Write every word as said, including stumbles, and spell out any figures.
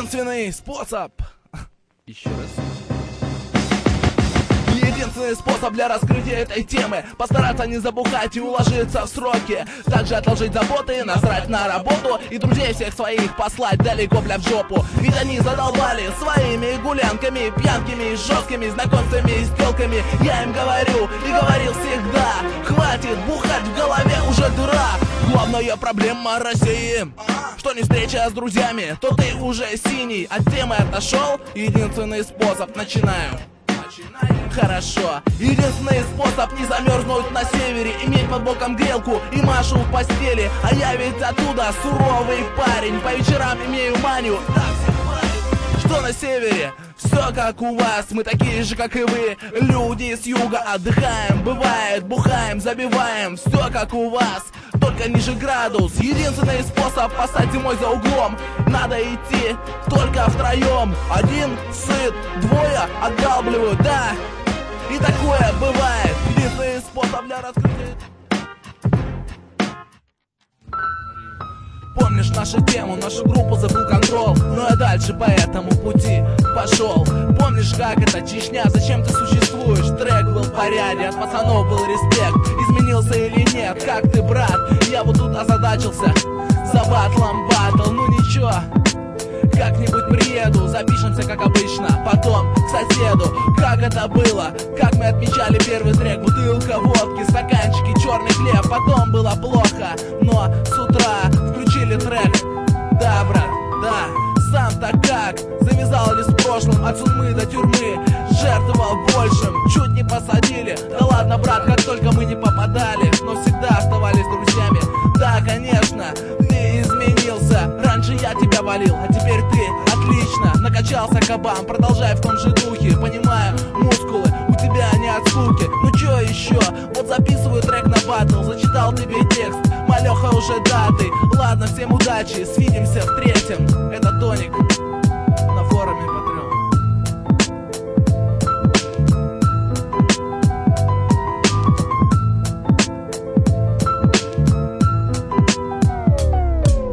Единственный способ. Еще раз. Единственный способ для раскрытия этой темы — постараться не забухать и уложиться в сроки. Также отложить заботы, насрать на работу и друзей всех своих послать далеко, бля, в жопу. Ведь они задолбали своими гулянками, пьянками, жесткими знакомствами и сделками. Я им говорю и говорил всегда: хватит бухать, в голове уже дыра. Главная проблема России, что не встреча с друзьями, то ты уже синий. От темы отошел, единственный способ — начинаю. Хорошо. Единственный способ не замерзнуть на севере — иметь под боком грелку и Машу в постели. А я ведь оттуда суровый парень, по вечерам имею манию. Что на севере? Все как у вас, мы такие же, как и вы. Люди с юга, отдыхаем, бывает, бухаем, забиваем. Все как у вас, только ниже градус. Единственный способ поставить зимой за углом — надо идти только втроем. Один сыт, двое отдалбливают, да. И такое бывает. Единственный способ для раскрытия. Помнишь нашу тему, нашу группу забыл контрол, но я дальше по этому пути пошел. Помнишь, как это Чечня, зачем ты существуешь? Трек был в порядке, от пацанов был респект. Изменился или нет, как ты, брат? Я вот тут озадачился за батлом батл. Ну ничего, как-нибудь приеду, запишемся как обычно, потом к соседу. Как это было, как мы отмечали первый трек: бутылка водки, стаканчики, черный хлеб. Потом было плохо, но с утра включили трек. Да, брат, да, сам-то как завязал ли с прошлым, от сумы до тюрьмы жертвовал большим, чуть не посадили. Да ладно, брат, как только мы не попадали, но всегда оставались друзьями. Да, конечно, ты изменился. Раньше я тебя валил, а теперь ты. Отлично, накачался кабан, продолжай в том же духе. Понимаю, мускулы у тебя не от скуки. Ну чё еще? Вот записываю трек на батл, зачитал тебе текст, малёха уже датый. Ладно, всем удачи, свидимся в третьем. Это Тоник.